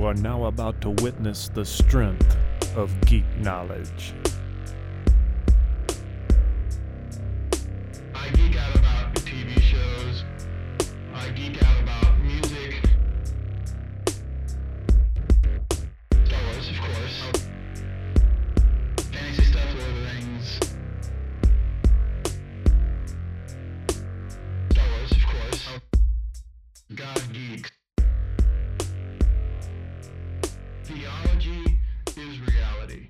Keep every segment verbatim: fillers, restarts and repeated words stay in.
are now about to witness the strength of geek knowledge. I geek out about T V shows. I geek out about music. Star Wars, of course. Fantasy stuff, Lord of the Rings. Star Wars, of course. God geeks. Theology is reality.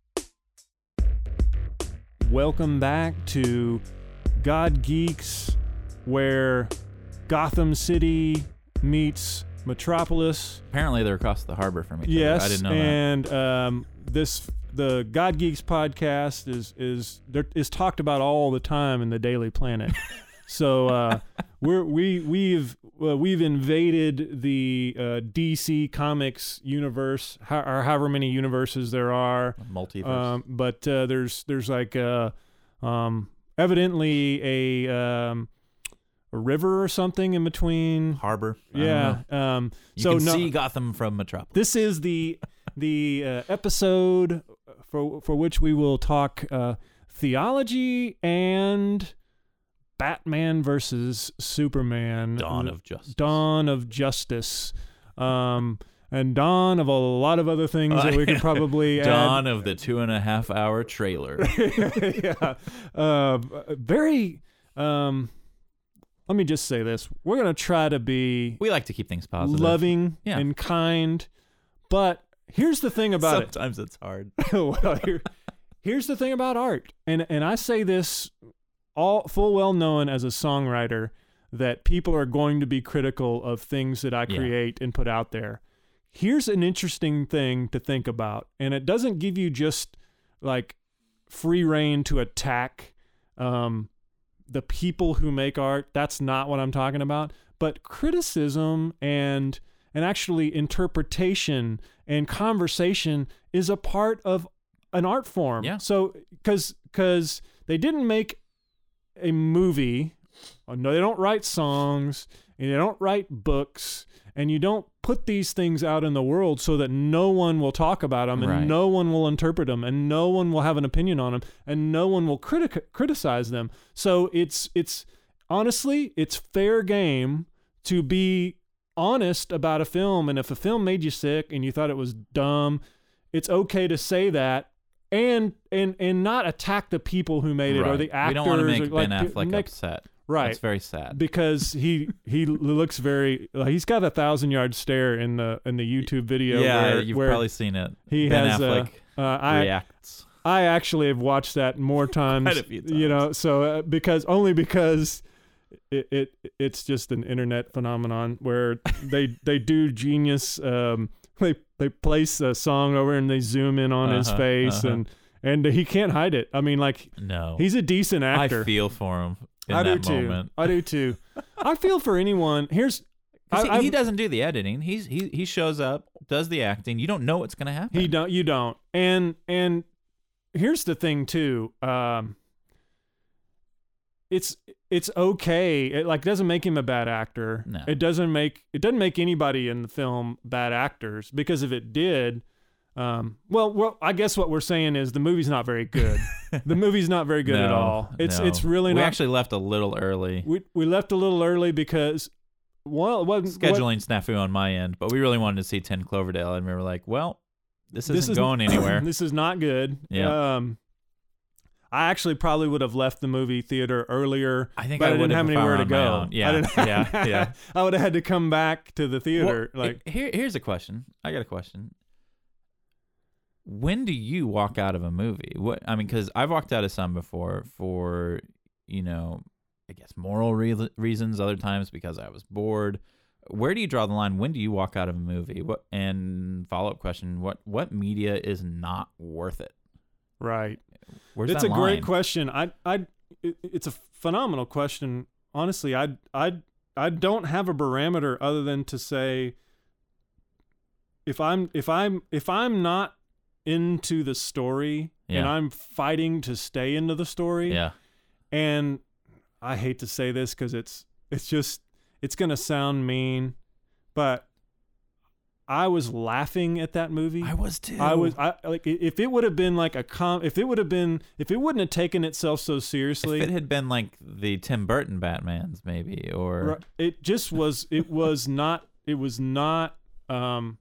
Welcome back to God Geeks, where Gotham City meets Metropolis. Apparently they're across the harbor from each Yes, other. I didn't know and um, this the God Geeks podcast is is there, is talked about all the time in the Daily Planet. So uh, we're we we've uh, we've invaded the uh, D C Comics universe, ho- or however many universes there are. that. Multiverse. Um, but uh, there's there's like uh, um, evidently a um, a river or something in between. harbor. I don't Yeah. know. Um, You so can no, see Gotham from Metropolis. this is the the uh, episode for for which we will talk uh, theology and Batman versus Superman. Dawn of Justice. Dawn of Justice. Um, and dawn of a lot of other things that we could probably add. Dawn of the two and a half hour trailer. yeah. Uh, very, um, let me just say this. We're going to try to be We like to keep things positive. loving Yeah. and kind, but here's the thing about Sometimes it's hard. it. well, here, here's the thing about art. And, and I say this all full well known as a songwriter that people are going to be critical of things that I Yeah. create and put out there. Here's an interesting thing to think about, and it doesn't give you just like free reign to attack um, the people who make art. That's not what I'm talking about. But criticism and and actually interpretation and conversation is a part of an art form. Yeah. So because because they didn't make a movie, no, they don't write songs, and they don't write books, and you don't put these things out in the world so that no one will talk about them, and Right. no one will interpret them, and no one will have an opinion on them, and no one will criti- criticize them. So it's it's honestly, it's fair game to be honest about a film, and if a film made you sick and you thought it was dumb, it's okay to say that. And and and not attack the people who made it or Right. the actors. We don't want to make or, like, Ben Affleck make- upset. Right. That's very sad. because he he looks very like he's got a thousand yard stare in the in the YouTube video. yeah, where, you've where probably seen it. he Ben has Affleck uh, uh, I reacts. I actually have watched that more times. Quite a few You know, so uh, because only because it, it it's just an internet phenomenon where they they do genius. Um, they they place a song over and they zoom in on his Uh-huh, face uh-huh. and and he can't hide it. I mean, like No. he's a decent actor. I feel for him in I do that too. moment. I do too. I feel for anyone. Here's 'Cause I- he, he I've- doesn't do the editing. He's he he shows up, does the acting. You don't know what's going to happen. he don't you don't. And and here's the thing too. Um it's it's okay. It like doesn't make him a bad actor. No. It doesn't make it doesn't make anybody in the film bad actors, because if it did, um well well I guess what we're saying is the movie's not very good. The movie's not very good no, at all. It's no. it's really we not. actually left a little early. we we left a little early because well it wasn't what- Scheduling snafu on my end, but we really wanted to see ten Cloverdale, and we were like, well, this isn't this is going anywhere. This is not good. Yeah. Um, I actually probably would have left the movie theater earlier. I think but I I didn't would have if I were anywhere to on my go. own. Yeah, I didn't- yeah, yeah. I would have had to come back to the theater. Well, like, here, here's a question. I got a question. When do you walk out of a movie? What I mean, because I've walked out of some before for, you know, I guess moral re- reasons. Other times because I was bored. Where do you draw the line? When do you walk out of a movie? What and follow up question: What what media is not worth it? right. Where's It's that a great line? question. I, I, it, it's a phenomenal question. Honestly, I, I, I don't have a barometer other than to say, if I'm, if I'm, if I'm not into the story and Yeah. I'm fighting to stay into the story, Yeah, and I hate to say this because it's, it's just, it's gonna sound mean, but I was laughing at that movie. I was too. I was I like if it would have been like a com if it would have been if it wouldn't have taken itself so seriously. If it had been like the Tim Burton Batmans, maybe, or it just was. It was not. It was not. Um,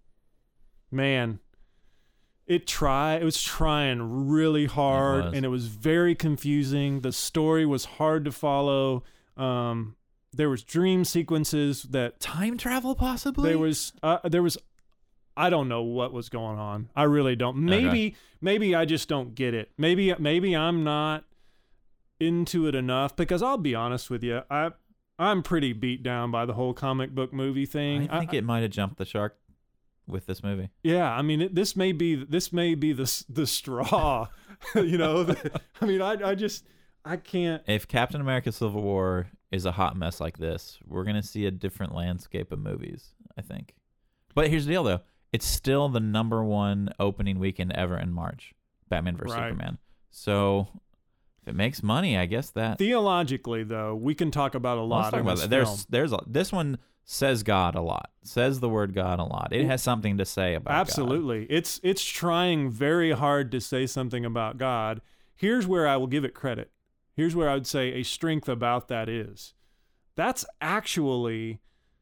man, it try. It was trying really hard, It was. and it was very confusing. The story was hard to follow. Um, there was dream sequences that time travel possibly. there was. Uh, there was. I don't know what was going on. I really don't. Maybe. Okay. Maybe I just don't get it. Maybe. Maybe I'm not into it enough, because I'll be honest with you, I I'm pretty beat down by the whole comic book movie thing. I think I, it might have jumped the shark with this movie. yeah, I mean, it, this may be this may be the s- the straw, you know. The, I mean, I I just I can't. If Captain America: Civil War is a hot mess like this, we're gonna see a different landscape of movies, I think. But here's the deal, though: it's still the number one opening weekend ever in March, Batman versus Right. Superman. So if it makes money, I guess that. Theologically, though, we can talk about a lot. Let's talk in about this that. There's film. there's a, this one says God a lot, says the word God a lot. It has something to say about God. Absolutely. It's it's trying very hard to say something about God. Here's where I will give it credit. Here's where I would say a strength about that is. That's actually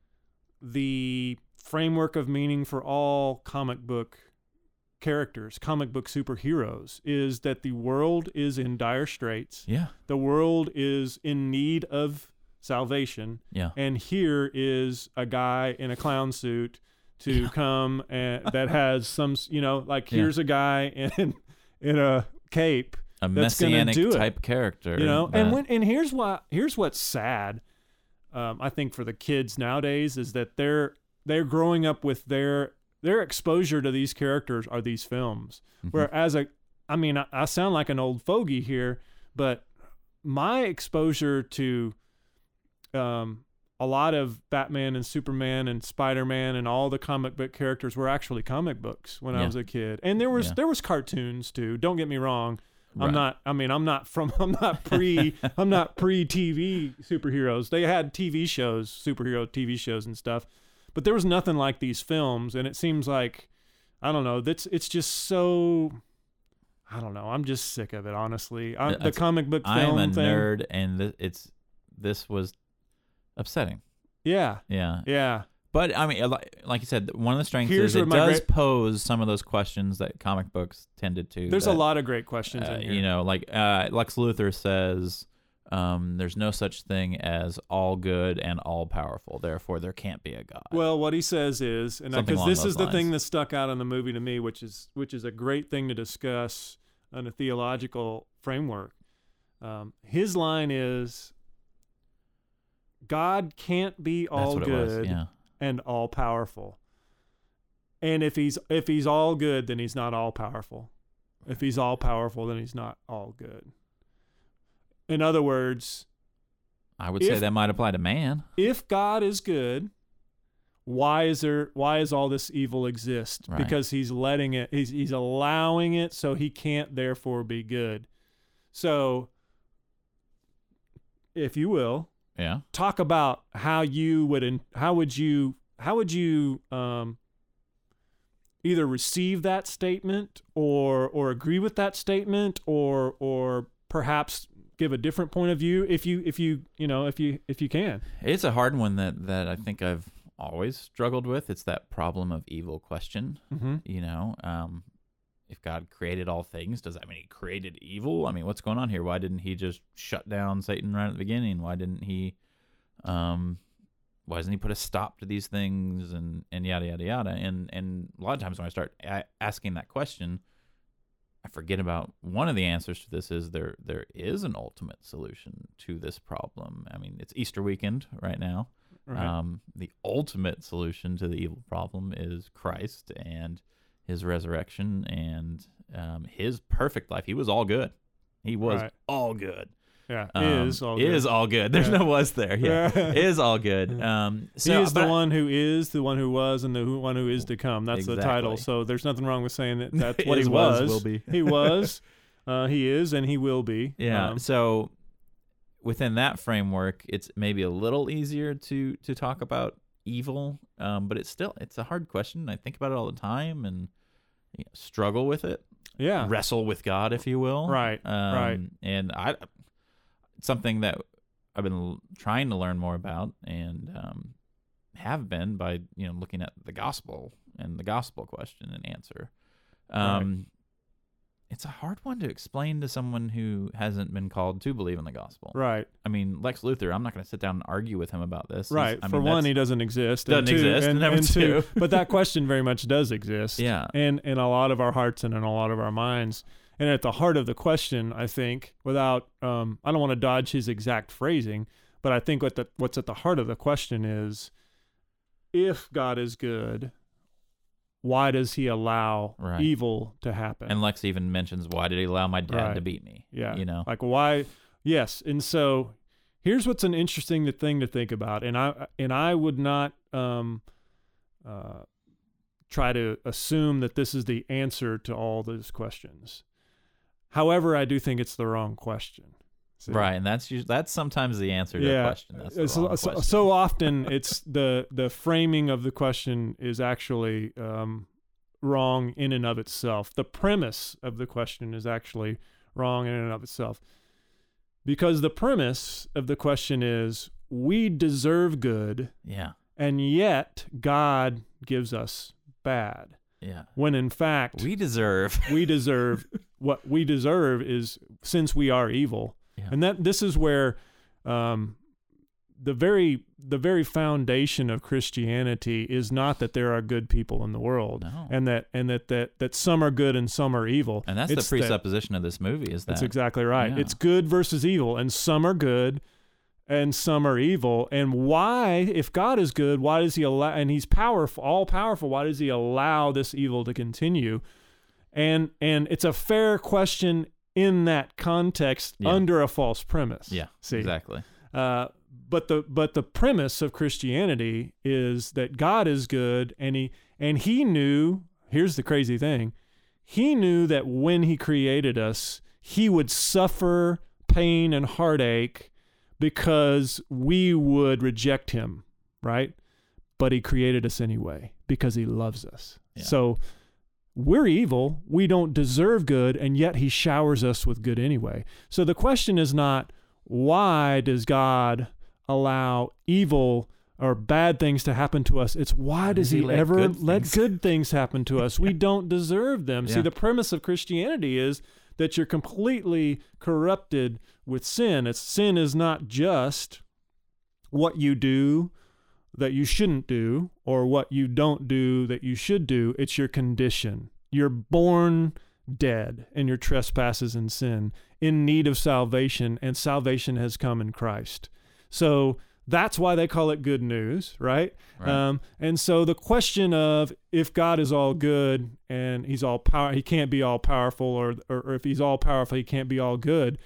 the framework of meaning for all comic book characters, comic book superheroes, is that the world is in dire straits. Yeah, The world is in need of salvation. yeah. And here is a guy in a clown suit to Yeah. come and that has some, you know, like Yeah. here's a guy in in a cape, A that's gonna messianic do it. type character. you know. that- And when and here's why here's what's sad, um, I think, for the kids nowadays, is that they're they're growing up with their their exposure to these characters are these films. Mhm. Whereas a, I mean, I, I sound like an old fogey here, but my exposure to um, a lot of Batman and Superman and Spider-Man and all the comic book characters were actually comic books when I Yeah. was a kid, and there was Yeah. there was cartoons too. Don't get me wrong. I'm Right. not. I mean, I'm not from. I'm not pre. I'm not pre-T V superheroes. They had T V shows, superhero T V shows and stuff, but there was nothing like these films. And it seems like, I don't know. That's it's just so. I don't know. I'm just sick of it, honestly. I, the That's- comic book I'm film a thing. nerd, and th- it's this was upsetting. Yeah, Yeah, yeah. but I mean, like, like you said, one of the strengths Here's is where it my does great- pose some of those questions that comic books tended to. There's that, a lot of great questions uh, in here. you know, like uh, Lex Luthor says, um, "There's no such thing as all good and all powerful. Therefore, there can't be a god." Well, what he says is, and Something because along this those is the thing lines. that stuck out in the movie to me, which is which is a great thing to discuss on a theological framework. Um, his line is, "God can't be That's all what it good was. Yeah, and all powerful. And if he's if he's all good, then he's not all powerful. If he's all powerful, then he's not all good." In other words, I would say If- that might apply to man. if God is good, why is there why is all this evil exist? Right. Because he's letting it he's he's allowing it, so he can't therefore be good. So, if you will, Yeah, talk about how you would in, how would you how would you um either receive that statement or or agree with that statement or or perhaps give a different point of view if you if you you know if you if you can. it's a hard one that that I think I've always struggled with. It's that problem of evil question. Mm-hmm. You know, um, if God created all things, does that mean he created evil? I mean, what's going on here? Why didn't he just shut down Satan right at the beginning? Why didn't he, um, why doesn't he put a stop to these things and, and yada, yada, yada? And, and a lot of times when I start a- asking that question, I forget about one of the answers to this is there, there is an ultimate solution to this problem. I mean, it's Easter weekend right now. Right. Um, the ultimate solution to the evil problem is Christ and his resurrection and um, his perfect life. He was all good. He was Right. all good. Yeah, Um, is all good. is all good. There's Yeah. no was there. Yeah, Yeah. is all good. Um, He so is the but- one who is, the one who was, and the who, one who is to come. That's the title. Exactly. So there's nothing wrong with saying that that's what Is, he was, was. will be. He was, uh, he is, and he will be. Yeah. Um, so within that framework, it's maybe a little easier to to talk about evil, um, but it's still it's a hard question. I think about it all the time and you know, struggle with it. Yeah. Wrestle with God, if you will. Right. Um, right. And I, it's something that I've been l- trying to learn more about, and um, have been by you know looking at the gospel and the gospel question and answer. Um, Right. It's a hard one to explain to someone who hasn't been called to believe in the gospel. Right. I mean, Lex Luthor, I'm not going to sit down and argue with him about this. He's- Right. I For mean, one, that's- he doesn't exist. doesn't and two, exist, And, number and two, two. but that question very much does exist. Yeah. And in a lot of our hearts and in a lot of our minds. And at the heart of the question, I think, without, um, I don't want to dodge his exact phrasing, but I think what the, what's at the heart of the question is, if God is good, why does he allow Right. evil to happen? And Lex even mentions, why did he allow my dad Right. to beat me? Yeah. You know? Like why? Yes. And so here's what's an interesting thing to think about. And I, and I would not, um, uh, try to assume that this is the answer to all those questions. However, I do think it's the wrong question. See? Right. And that's usually, that's sometimes the answer to Yeah. a question. That's the so, wrong so, question. so often it's the, the framing of the question is actually, um, wrong in and of itself. The premise of the question is actually wrong in and of itself. Because the premise of the question is, we deserve good, yeah. and yet God gives us bad. Yeah. When in fact, We deserve. we deserve what we deserve is since we are evil. Yeah. And that this is where um, the very the very foundation of Christianity is not that there are good people in the world, No. and that and that, that that some are good and some are evil. And that's It's the that- presupposition of this movie is that. That's exactly right. Yeah. It's good versus evil, and some are good and some are evil. And why, if God is good, why does he allow, and he's powerful, all powerful, why does he allow this evil to continue? And and it's a fair question in that context Yeah. under a false premise. Yeah. See? Exactly. Uh, but the but the premise of Christianity is that God is good, and he and he knew, here's the crazy thing, he knew that when he created us, he would suffer pain and heartache because we would reject him, right? But he created us anyway because he loves us. Yeah. So we're evil, we don't deserve good, and yet he showers us with good anyway. So the question is not, why does God allow evil or bad things to happen to us? It's why does he, let ever good let things- good things happen to us? We don't deserve them. See, Yeah. the premise of Christianity is that you're completely corrupted with sin. It's sin is not just what you do that you shouldn't do or what you don't do that you should do. It's your condition. You're born dead in your trespasses and sin, in need of salvation, and salvation has come in Christ. So that's why they call it good news, right? Right. Um, and so the question of if God is all good and he's all power, he can't be all powerful, or, or, or if he's all powerful, he can't be all good,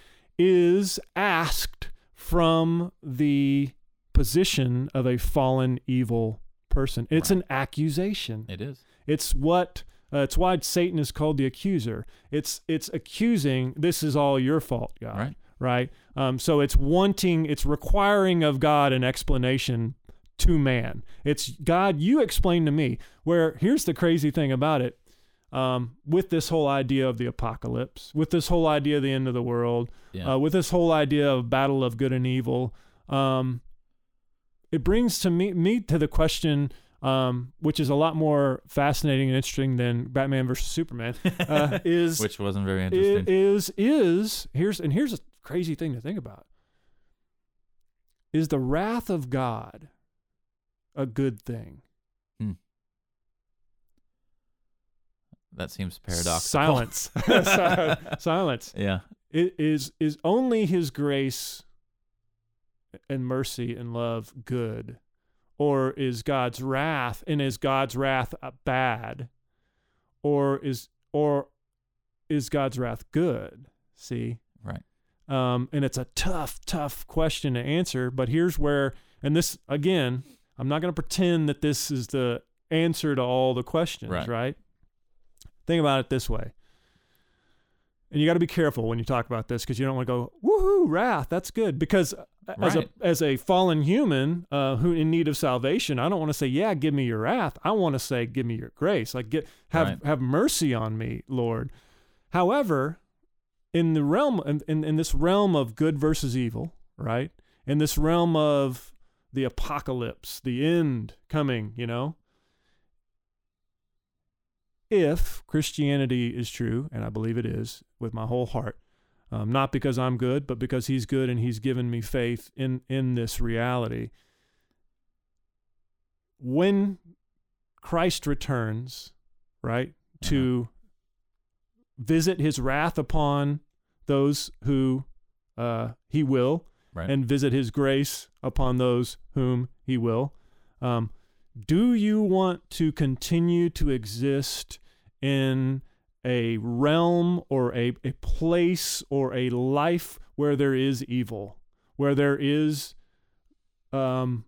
is asked from the position of a fallen, evil person. It's Right. an accusation. It is. It's what uh, it's why Satan is called the accuser. It's it's accusing, this is all your fault, God. Right. Right. Um, so it's wanting, it's requiring of God an explanation to man. It's God, you explain to me. Where here's the crazy thing about it. Um, with this whole idea of the apocalypse, with this whole idea of the end of the world, Yeah. uh, with this whole idea of battle of good and evil, um, it brings to me, me to the question, um, which is a lot more fascinating and interesting than Batman versus Superman, uh, is Which wasn't very i- interesting. is is here's and here's a crazy thing to think about. Is the wrath of God a good thing? That seems paradoxical. Silence. Si- Silence. Yeah. It is is only his grace and mercy and love good, or is God's wrath, and is God's wrath uh, bad, or is or is God's wrath good? See? Right. Um, and it's a tough, tough question to answer. But here's where, and this again, I'm not going to pretend that this is the answer to all the questions, Right. right? Think about it this way. and you got to be careful when you talk about this because you don't want to go, woohoo, wrath, that's good. Because as Right. a as a fallen human uh, who in need of salvation, I don't want to say, yeah, give me your wrath. I want to say, give me your grace. Like, get have Right. have mercy on me, Lord. However, in the realm in, in, in this realm of good versus evil, right? In this realm of the apocalypse, the end coming, you know, if Christianity is true, and I believe it is with my whole heart, um, not because I'm good, but because he's good and he's given me faith in, in this reality. When Christ returns, right, to visit his wrath upon those who uh, he will, Right. and visit his grace upon those whom he will. Um, do you want to continue to exist in a realm or a, a place or a life where there is evil, where there is um,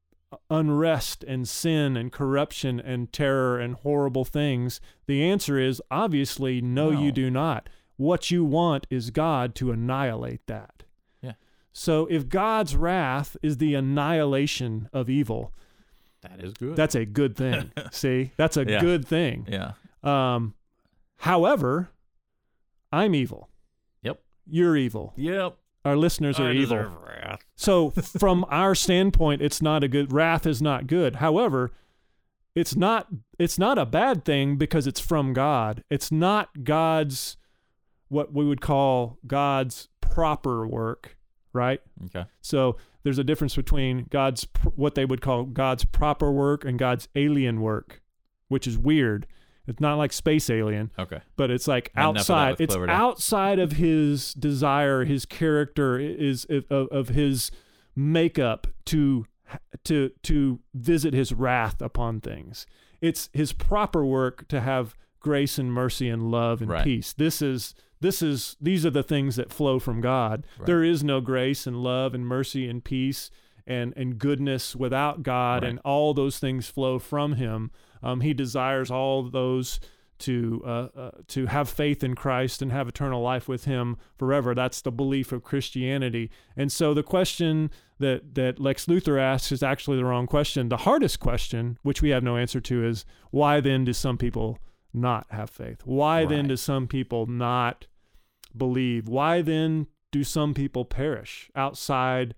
unrest and sin and corruption and terror and horrible things? The answer is obviously no, No. you do not. What you want is God to annihilate that. Yeah. So if God's wrath is the annihilation of evil, That is good. that's a good thing. See, that's a Yeah. good thing. yeah. Um, however, I'm evil. Yep. You're evil. Yep. Our listeners are I evil. deserve wrath. So from our standpoint, it's not a good, wrath is not good. However, it's not, it's not a bad thing because it's from God. It's not God's, what we would call God's proper work, right? Okay. So there's a difference between God's, pr- what they would call God's proper work and God's alien work, which is weird. It's not like Space Alien, Okay. but it's like Enough of that outside. with It's Clover Day. outside of his desire, his character is of, of his makeup to to to visit his wrath upon things. It's his proper work to have grace and mercy and love and Right. peace. This is this is these are the things that flow from God. Right. There is no grace and love and mercy and peace and and goodness without God, Right. and all those things flow from him. Um, he desires all those to uh, uh, to have faith in Christ and have eternal life with him forever. That's the belief of Christianity. And so the question that, that Lex Luthor asks is actually the wrong question. The hardest question, which we have no answer to, is why then do some people not have faith? Why then Right. do some people not believe? Why then do some people perish outside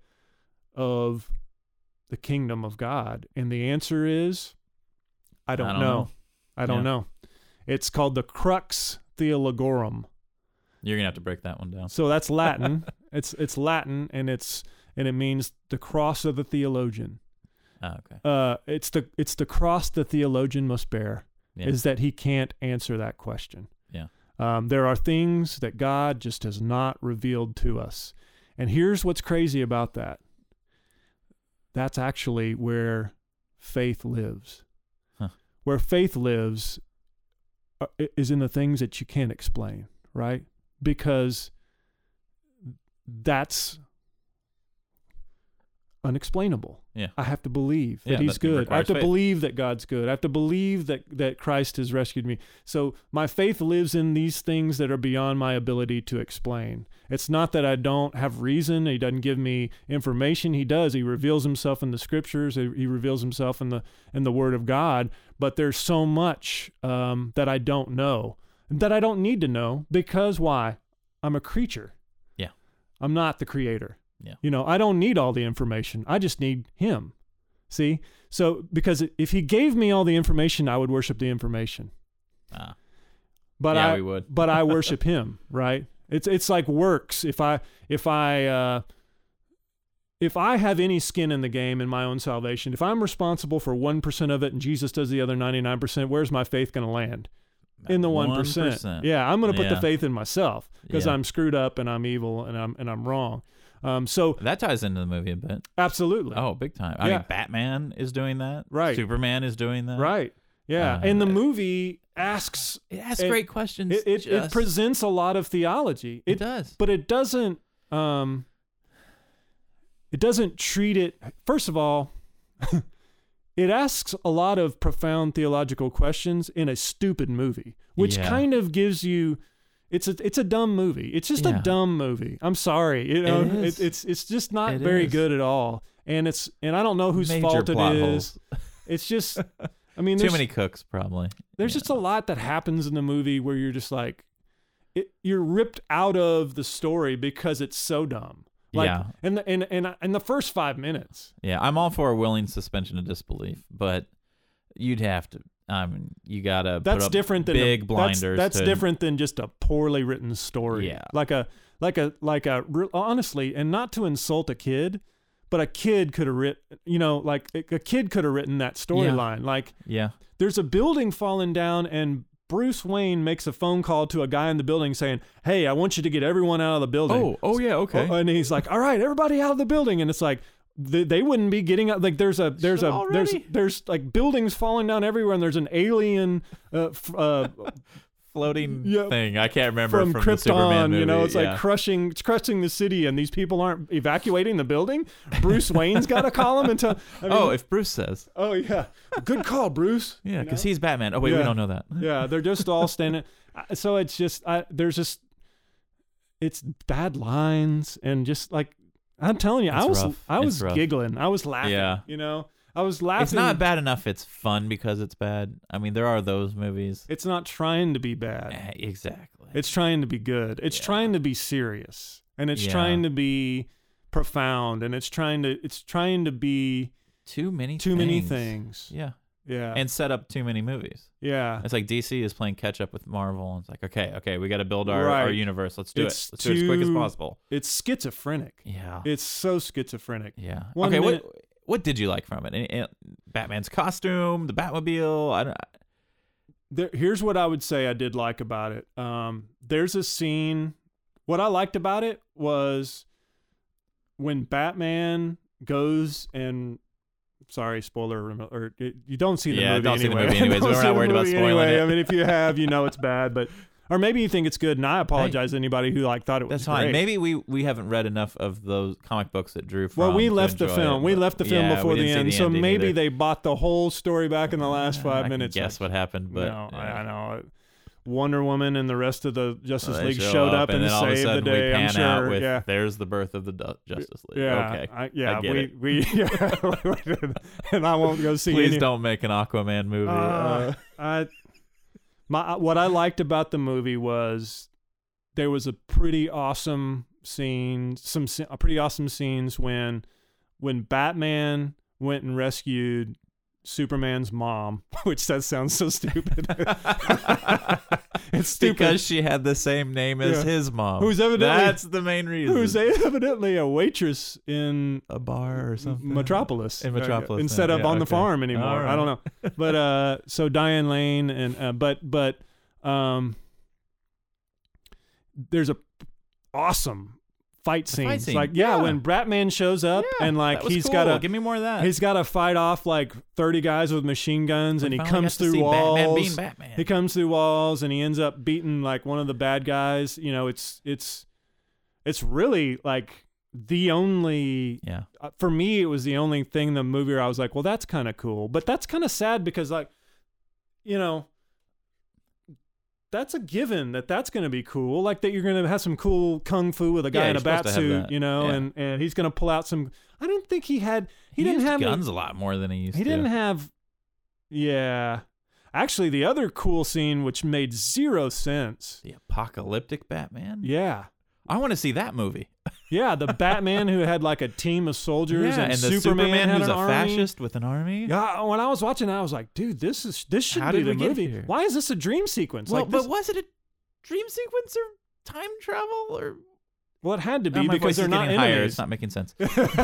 of the kingdom of God? And the answer is, I don't, I don't know. know. I don't Yeah. know. It's called the Crux Theologorum. You're gonna have to break that one down. So that's Latin. it's it's Latin, and it's and it means the cross of the theologian. Ah, okay. Uh, it's the it's the cross the theologian must bear. Yeah. Is that he can't answer that question. Yeah. Um, there are things that God just has not revealed to us, and here's what's crazy about that. That's actually where faith lives. Huh. Where faith lives uh, is in the things that you can't explain, right? Because that's unexplainable. Yeah. I have to believe that Yeah, he's that good. I requires have to faith. believe that God's good. I have to believe that, that Christ has rescued me. So my faith lives in these things that are beyond my ability to explain. It's not that I don't have reason. He doesn't give me information. He does. He reveals himself in the scriptures. He he reveals himself in the in the word of God. But there's so much um, that I don't know, that I don't need to know, because why? I'm a creature. Yeah. I'm not the creator. Yeah. You know, I don't need all the information. I just need him. See? So, because if he gave me all the information, I would worship the information. Ah. But Yeah, I, we would. but I worship him, right? It's it's like works. If I if I uh, if I have any skin in the game in my own salvation, if I'm responsible for one percent of it and Jesus does the other ninety-nine percent, where's my faith going to land? In the one percent. Yeah, I'm going to put Yeah. the faith in myself because Yeah. I'm screwed up and I'm evil and I'm and I'm wrong. Um, so That ties into the movie a bit. absolutely. Oh, big time. I Yeah. mean, Batman is doing that. Right. Superman is doing that. Right. Yeah. Uh, and the movie asks, It asks It- great questions. it, it, it just- presents a lot of theology. It does. But it doesn't, um, it doesn't treat it, first of all, it asks a lot of profound theological questions in a stupid movie, which Yeah. kind of gives you, It's a it's a dumb movie. It's just Yeah. a dumb movie. I'm sorry. You know, It is. It, it's it's just not It very is. good at all. And it's and I don't know whose Major fault it plot is. holes. It's just I mean Too there's many cooks, probably. there's Yeah. just a lot that happens in the movie where you're just like it, you're ripped out of the story because it's so dumb. Like Yeah. in the in in in the first five minutes. Yeah, I'm all for a willing suspension of disbelief, but you'd have to. I mean, you gotta. That's put up different than big a, blinders. That's, that's to, different than just a poorly written story. Yeah. like a like a like a re- honestly, and not to insult a kid, but a kid could have written. You know, like a kid could have written that storyline. Like Yeah. there's a building falling down, and Bruce Wayne makes a phone call to a guy in the building saying, "Hey, I want you to get everyone out of the building." Oh. Oh yeah. Okay. Oh, and he's like, "All right, everybody out of the building," and it's like. They, they wouldn't be getting up. Like there's a there's Shit, a there's already? there's like buildings falling down everywhere, and there's an alien uh, f- uh, Floating Yeah, thing. I can't remember from, from, the Superman Krypton. movie. You know, it's yeah. like crushing it's crushing the city, and these people aren't evacuating the building. Bruce Wayne's got to call him and tell. I mean, oh, if Bruce says. oh yeah, good call, Bruce. Yeah, You because know? he's Batman. Oh wait, we Yeah. don't know that. Yeah, they're just all standing. I- So it's just I, there's just it's bad lines and just like I'm telling you, I It's was rough. I It's was rough. giggling, I was laughing. Yeah. You know, I was laughing. It's not bad enough. It's fun because it's bad. I mean, there are those movies. It's not trying to be bad. Eh, exactly. It's trying to be good. It's Yeah. trying to be serious, and it's Yeah. trying to be profound, and it's trying to it's trying to be too many. too many things. things. Yeah, Yeah, and set up too many movies. yeah. It's like D C is playing catch up with Marvel. And it's like, okay, okay, we got to build our, Right. our universe. Let's do It's it. Let's do it as quick as too- possible. It's schizophrenic. Yeah. It's so schizophrenic. Yeah. One okay. minute- What what did you like from it? Any- any- Batman's costume, the Batmobile. I don't. There, here's what I would say I did like about it. Um, there's a scene. What I liked about it was when Batman goes and. Sorry, spoiler. Or you don't see the Yeah, movie don't see the anyway. movie anyways. Don't We're see not the worried about movie spoiling anyway. it. I mean, if you have, you know it's bad, but or maybe you think it's good. And I apologize to anybody who like thought it was That's fine. great. Maybe we we haven't read enough of those comic books that Drew from. Well, we to left the enjoy film. it, we but- left the film yeah, before we the didn't see end, so ending maybe either. they bought the whole story back in the last five I minutes. Can guess like, what happened, but no, I, yeah. I know. Wonder Woman and the rest of the Justice Well, they League show showed up and, and then all of a saved the sudden day. we pan I'm sure. out with yeah. there's the birth of the Du- Justice League. Yeah, okay, I, yeah, I get we, it. we, yeah, and I won't go see. Please any, don't make an Aquaman movie. Uh, Uh, I, my, what I liked about the movie was there was a pretty awesome scene, some sce- a pretty awesome scenes when, when Batman went and rescued Superman's mom, which that sounds so stupid. It's stupid. because she had the same name as Yeah. his mom. Who's evidently- That's the main reason. Who's evidently a waitress in a bar or something? Metropolis, In Metropolis, uh, instead yeah, of on the okay. farm anymore. All I don't know, but uh, so Diane Lane and uh, but but um, there's a awesome fight The scene. fight scene, Like yeah, yeah. when Batman shows up Yeah, and like that was he's cool. got to give me more of that. he's got to fight off like thirty guys with machine guns, and We he finally comes got to through see walls. Batman being Batman. He comes through walls and he ends up beating like one of the bad guys. You know, it's it's it's really like the only yeah. uh, for me it was the only thing in the movie where I was like, well, that's kind of cool, but that's kind of sad because like, you know, that's a given that that's going to be cool, like that you're going to have some cool kung fu with a guy Yeah, in a you're bat supposed to have suit, that. you know, Yeah. and and he's going to pull out some. I didn't think he had. He, didn't used have any- guns a lot more than he used he to. didn't have. Yeah, actually, the other cool scene which made zero sense. The apocalyptic Batman. Yeah. I want to see that movie. Yeah, the Batman who had like a team of soldiers, Yeah, and, and the Superman, Superman had who's an a army. fascist with an army. Yeah, when I was watching that, I was like, dude, this is this should How be did the we get movie. here? Why is this a dream sequence? Well, like this, but was it a dream sequence or time travel or? well, it had to Oh, be my because voice they're is not getting higher. enemies. It's not making sense.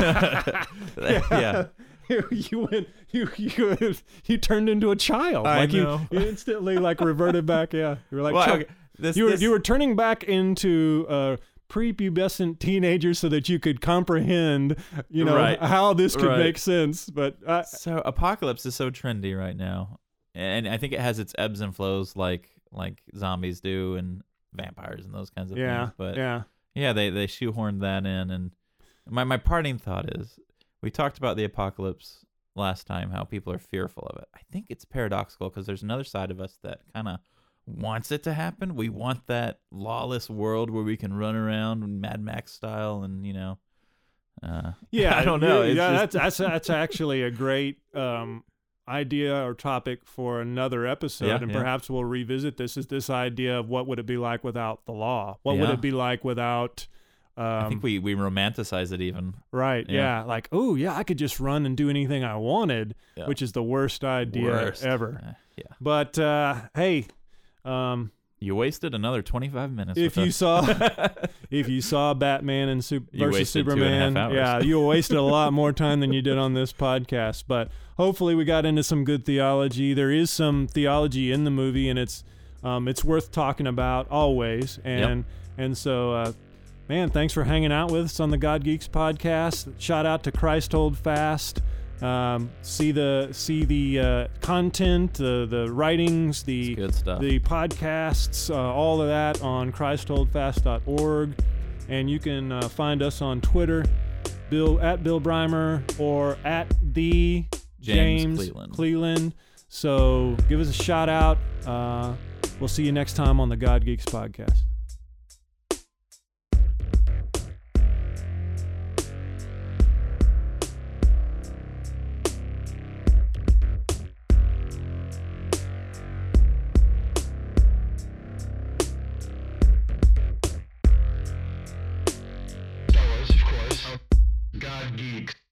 yeah. You went, you you you turned into a child. I like know. You, you instantly like reverted back. Yeah, you were like Well, Chuck- okay, this- you were this- you were turning back into a prepubescent teenager so that you could comprehend, you know, Right. how this could Right. make sense. But I, So Apocalypse is so trendy right now, and I think it has its ebbs and flows, like like zombies do and vampires and those kinds of yeah, things. But yeah, yeah, they they shoehorned that in, and my my parting thought is, we talked about the apocalypse last time, how people are fearful of it. I think it's paradoxical because there's another side of us that kind of wants it to happen. We want that lawless world where we can run around Mad Max style, and you know, uh, Yeah, I don't know. Yeah, It's yeah, just- that's that's that's actually a great um, idea or topic for another episode, Yeah, and yeah. perhaps we'll revisit this. Is this idea of what would it be like without the law? What would Yeah. it be like without? Um, I think we we romanticize it even. right, yeah. yeah, like oh yeah, I could just run and do anything I wanted, Yeah. which is the worst idea Worst. ever. Uh, yeah. But uh, hey. Um, You wasted another twenty-five minutes. if with you us. saw if you saw Batman and Super You versus wasted two and a half Superman, hours. yeah, you wasted a lot more time than you did on this podcast. But hopefully, we got into some good theology. There is some theology in the movie, and it's um, it's worth talking about always. And and so, uh, man, thanks for hanging out with us on the God Geeks podcast. Shout out to Christ Hold Fast. Um, see the see the uh, content, the the writings, the It's good stuff. the podcasts, uh, all of that on Christ Hold Fast dot org, and you can uh, find us on Twitter, Bill at Bill Breimer or at the James James, Cleland. Cleland. So give us a shout out. Uh, we'll see you next time on the God Geeks podcast. Star Wars, of course. God Geeks.